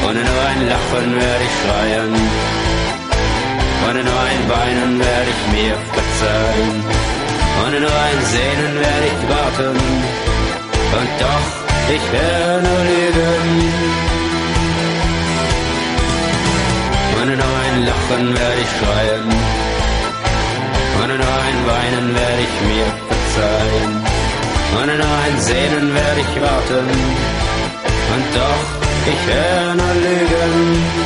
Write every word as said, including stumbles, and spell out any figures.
Ohne nur ein Lachen werde ich schreien, ohne nur ein Weinen werde ich mir verzeihen, ohne nur ein Sehnen werde ich warten, und doch, ich werde nur lügen. Ohne nur ein Lachen werde ich schreien, ohne nur ein Weinen werde ich mir verzeihen, ohne nur ein Sehnen werde ich warten, und doch, ich werde nur lügen.